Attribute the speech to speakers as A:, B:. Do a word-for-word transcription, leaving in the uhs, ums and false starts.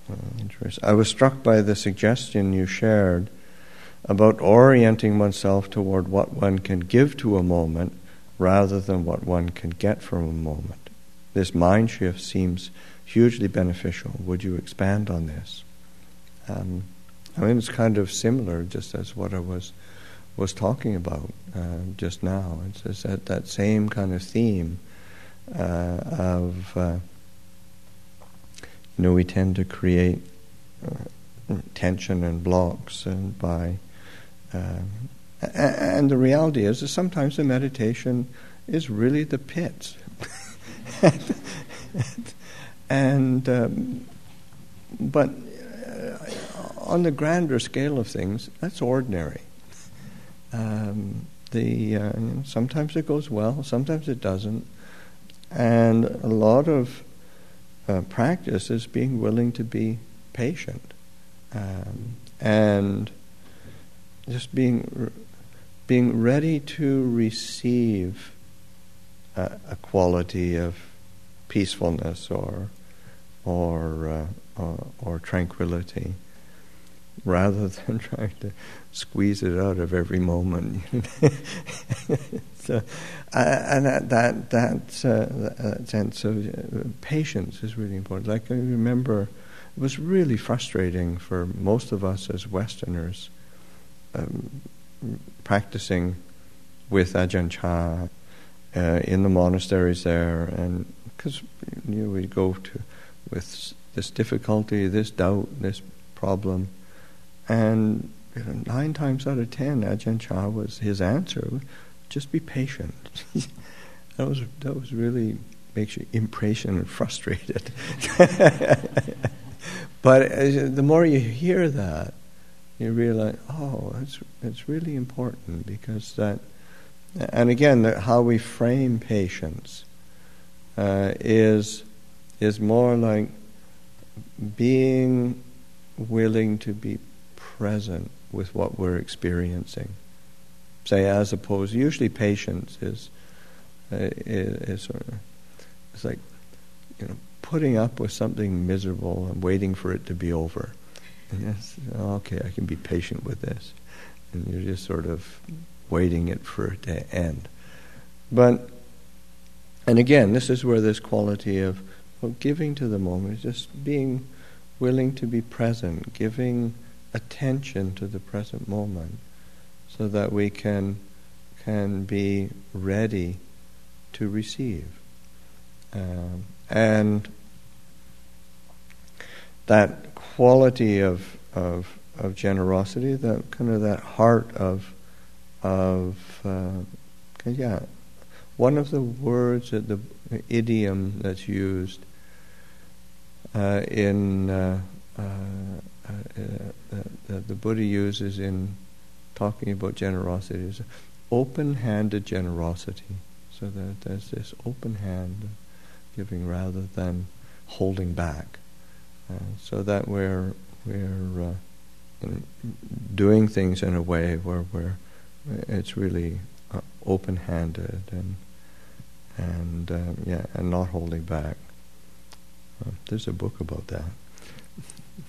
A: uh, interesting. I was struck by the suggestion you shared about orienting oneself toward what one can give to a moment rather than what one can get from a moment. This mind shift seems hugely beneficial. Would you expand on this? Um, I mean, it's kind of similar, just as what I was was talking about uh, just now. It's just that, that same kind of theme uh, of, uh, you know, we tend to create uh, tension and blocks and by, um, and the reality is that sometimes the meditation is really the pits. and, um, but uh, on the grander scale of things, that's ordinary. Um, the uh, you know, sometimes it goes well, sometimes it doesn't, and a lot of uh, practice is being willing to be patient um, and just being being ready to receive a, a quality of peacefulness or or uh, or, or tranquility, rather than trying to squeeze it out of every moment. so, uh, and that that that, uh, that sense of uh, patience is really important. Like I remember, it was really frustrating for most of us as Westerners um, practicing with Ajahn Chah uh, in the monasteries there, and because you know, we'd go to with this difficulty, this doubt, this problem. And you know, nine times out of ten, Ajahn Chah was his answer: just be patient. that was that was really makes you impatient and frustrated. But as, the more you hear that, you realize, oh, it's it's really important, because that, and again, the, how we frame patience uh, is is more like being willing to be present with what we're experiencing. Say, as opposed, usually patience is, uh, is, is sort of, it's like, you know, putting up with something miserable and waiting for it to be over. And yes, okay, I can be patient with this, and you're just sort of waiting it for it to end. But, and again, this is where this quality of well, giving to the moment, just being willing to be present, giving attention to the present moment, so that we can can be ready to receive, um, and that quality of of of generosity, that kind of that heart of of uh, yeah, one of the words that the idiom that's used uh, in uh, uh, Uh, uh, that the Buddha uses in talking about generosity is open-handed generosity. So that there's this open hand giving rather than holding back. Uh, so that we're we're uh, you know, doing things in a way where we're it's really uh, open-handed and and uh, yeah and not holding back. Uh, there's a book about that.